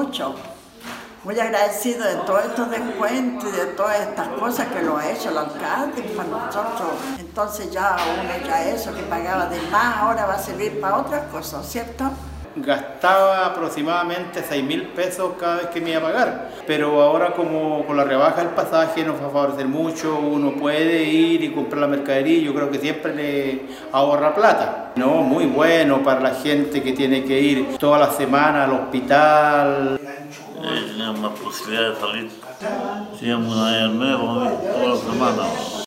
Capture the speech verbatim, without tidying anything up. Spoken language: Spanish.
mucho. Muy agradecido de todos estos descuentos y de todas estas cosas que lo ha hecho el alcalde para nosotros. Entonces ya uno ya eso que pagaba de más ahora va a servir para otras cosas, ¿cierto? Gastaba aproximadamente seis mil pesos cada vez que me iba a pagar, pero ahora como con la rebaja del pasaje nos va a favorecer mucho, uno puede ir y comprar la mercadería y yo creo que siempre le ahorra plata. No, muy bueno para la gente que tiene que ir toda la semana al hospital. Eh, teníamos más posibilidad de salir, teníamos una vez al mes, toda la semana.